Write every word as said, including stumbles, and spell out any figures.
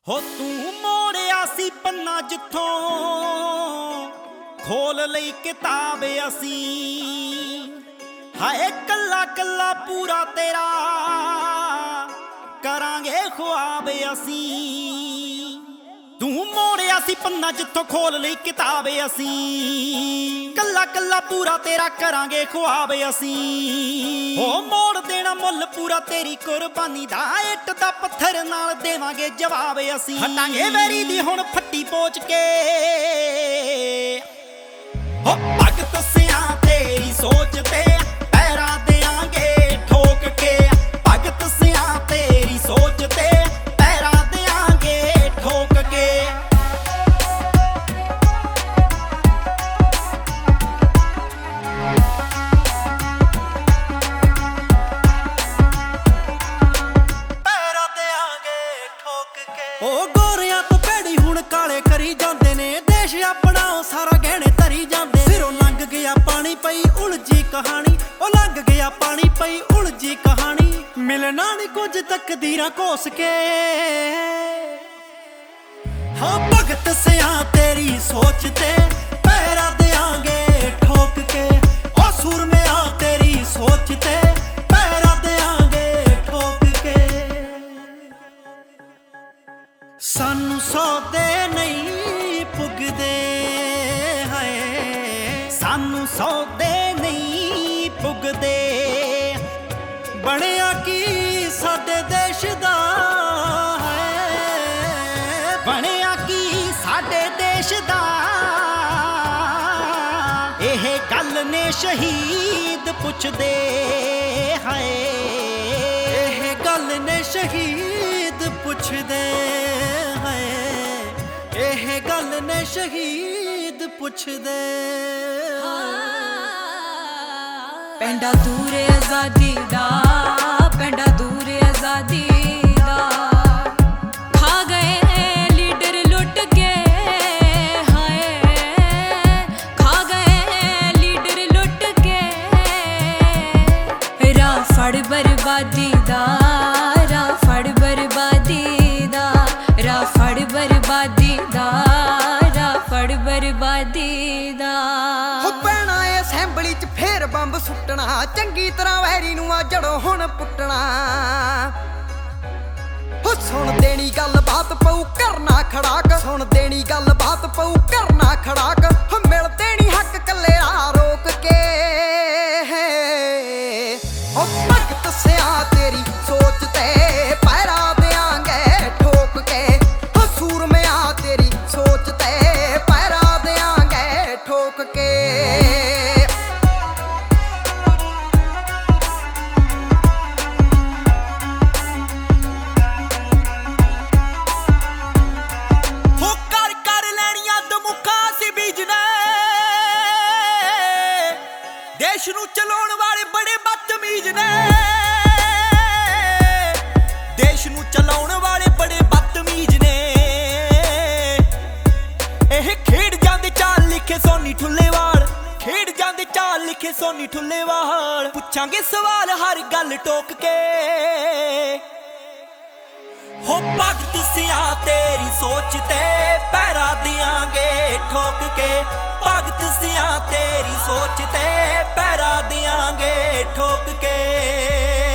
ਹੋ ਤੂੰ ਮੋੜਿਆ ਸੀ ਪੰਨਾ ਜਿੱਥੋਂ ਖੋਲ ਲਈ ਕਿਤਾਬ ਅਸੀਂ। ਹਾਏ ਕੱਲਾ ਕੱਲਾ ਪੂਰਾ ਤੇਰਾ ਕਰਾਂਗੇ ख्वाब ਅਸੀਂ। ਤੂੰ ਮੋੜਿਆ ਸੀ ਪੰਨਾ ਜਿੱਥੋਂ ਖੋਲ ਲਈ ਕਿਤਾਬ ਅਸੀਂ। ਕੱਲਾ ਕੱਲਾ ਪੂਰਾ ਤੇਰਾ ਕਰਾਂਗੇ ख्वाब ਅਸੀਂ। ਹੋ ਮੋੜ ਦੇਣਾ ਮੁੱਲ ਪੂਰਾ ਤੇਰੀ ਕੁਰਬਾਨੀ ਦਾ। ਇੱਟ ਦਾ ਪੱਥਰ ਨਾਲ ਦੇਵਾਂਗੇ ਜਵਾਬ ਅਸੀਂ। ਹਟਾਂਗੇ ਵੈਰੀ ਦੀ ਹੁਣ ਫੱਟੀ ਪੋਚ ਕੇ। ਹੋ ਭਗਤ ਸਿਆਂ ਤੇਰੀ ਸੋਚ ਤੇ ਪੈਰਾਂ ਦੇਾਂਗੇ ਠੋਕ ਕੇ। ਭਗਤ ਸਿਆਂ ਤੇਰੀ ਸੋਚ ਤੇ ਪੈਰਾਂ ਦੇਾਂਗੇ ਠੋਕ ਕੇ। ਪੈਰਾਂ ਦੇਾਂਗੇ ਠੋਕ ਕੇ। ਉਹ ਗੋਰਿਆਂ ਤੋਂ ਭੈੜੀ ਹੁਣ ਕਾਲੇ ਕਰੀ ਜਾਂਦੇ ਨੇ। ਦੇਸ਼ ਆਪਣਾ ਸਾਰਾ ਗਹਿਣੇ ਧਰੀ ਜਾਂਦੇ। ਸਿਰੋਂ ਲੰਘ ਗਿਆ ਪਾਣੀ ਪਈ ਉਲਝੀ ਕਹਾਣੀ। ਉਹ ਲੰਘ ਗਿਆ ਪਾਣੀ ਪਈ ਉਲਝੀ ਕਹਾਣੀ। ਮਿਲਣਾ ਨੀ ਕੁਝ ਤਕਦੀਰਾਂ ਕੋਸ ਕੇ। ਹਾਂ ਭਗਤ ਸਿਆਂ ਤੇਰੀ ਸੋਚ ਤੇ ਪੈਰਾਂ ਦੇਾਂਗੇ ਠੋਕ ਕੇ। ਉਹ ਸੂਰਮਿਆਂ ਤੇਰੀ ਸੋਚ ਤੇ ਪੈਰਾਂ ਦੇਾਂਗੇ ਠੋਕ ਕੇ। ਸਾਨੂੰ ਸੌਦੇ ਨਹੀਂ ਪੁੱਗਦੇ ਹਾਏ। ਸਾਨੂੰ ਸੌਦੇ ਨਹੀਂ ਪੁੱਗਦੇ। ਬਣਿਆ ਕੀ ਸਾਡੇ ਦੇਸ਼ ਦਾ ਹੈ। ਬਣਿਆ ਕੀ ਸਾਡੇ ਦੇਸ਼ ਦਾ। ਇਹ ਗੱਲ ਨੇ ਸ਼ਹੀਦ ਪੁੱਛਦੇ ਹਾਏ। ਇਹ ਗੱਲ ਨੇ ਸ਼ਹੀਦ ਪੁੱਛਦੇ ਹਾਏ। ਇਹ ਗੱਲ ਨੇ ਸ਼ਹੀਦ ਪੁੱਛਦੇ। ਪੈਂਡਾ ਦੂਰ ਆਜ਼ਾਦੀ ਦਾ। ਪੈਂਡਾ ਦੂਰ ਆਜ਼ਾਦੀ ਦਾ। ਖਾ ਗਏ ਲੀਡਰ ਲੁੱਟ ਕੇ ਹਾਏ। ਖਾ ਗਏ ਲੀਡਰ ਲੁੱਟ ਕੇ। ਰਾਹ ਫੜ ਬਰਬਾਦੀ ਦਾ। ਰਾਹ ਫੜ ਬਰਬਾਦੀ ਦਾ। ਰਾਹ ਫੜ ਬਰਬਾਦੀ ਦਾ। ਰਾਹ ਫੜ ਬਰਬਾਦੀ ਦਾ। ਹੋ ਪੈਣਾ ਏ ਅਸੈਂਬਲੀ ਚ ਫੇਰ ਬੰਬ ਸੁੱਟਣਾ। ਚੰਗੀ ਤਰ੍ਹਾਂ ਵੈਰੀ ਨੂੰ ਆ ਜੜੋਂ ਹੁਣ ਪੁੱਟਣਾ। ਹੋ ਸੁਣ ਦੇਣੀ ਗੱਲ ਬਾਤ ਪਊ ਕਰਨਾ ਖੜਾਕ। ਸੁਣ ਦੇਣੀ ਗੱਲ ਬਾਤ ਪਊ ਕਰਨਾ ਖੜਾਕ। ਹੋ ਮਿਲ ਦੇਣੀ ਹੱਕ ਕੱਲੇ ਆ ਰੋਕ ਕੇ। ਹੋ ਭਗਤ ਸਿਆਂ ਤੇਰੀ ਸੋਚ ਤੇ ਪੈਰਾਂ ਦੇਾਂਗੇ ਠੋਕ ਕੇ। ਹੋ ਸੂਰਮਿਆਂ ਤੇਰੀ ਸੋਚ ਤੇ ਪੈਰਾਂ ਦੇਾਂਗੇ ਠੋਕ ਕੇ। ਹੋ ਕਰ ਕਰ ਲੈਣੀਆਂ ਦਮੁੱਖਾਂ ਸੀ ਬੀਜਣੇ। ਦੇਸ਼ ਨੂੰ ਚਲਾਉਣ ਵਾਲੇ ਬੜੇ ਬਦਤਮੀਜ਼ ਨੇ। ਦੇਸ਼ ਨੂੰ ਚਲਾਉਣ ਵਾਲੇ ਬੜੇ ਬਦਤਮੀਜ਼ ਨੇ। ਇਹ ਖੇਡ ਜਾਂਦੇ ਚਾਲ ਲਿਖੇ ਸੋਨੀ ਠੁੱਲੇਵਾਲ। ਖੇਡ ਜਾਂਦੇ ਚਾਲ ਲਿਖੇ ਸੋਨੀ ਠੁੱਲੇਵਾਲ। ਪੁੱਛਾਂਗੇ ਸਵਾਲ ਹਰ ਗੱਲ ਟੋਕ ਕੇ। ਹੋ ਭਗਤ ਸਿਆਂ ਤੇਰੀ ਸੋਚ ਤੇ ਪੈਰਾਂ ਦਿਆਂਗੇ ਠੋਕ ਕੇ। ਭਗਤ ਸਿਆਂ ਤੇਰੀ ਸੋਚ ਤੇ ਪੈਰਾਂ ਦਿਆਂਗੇ ਠੋਕ ਕੇ।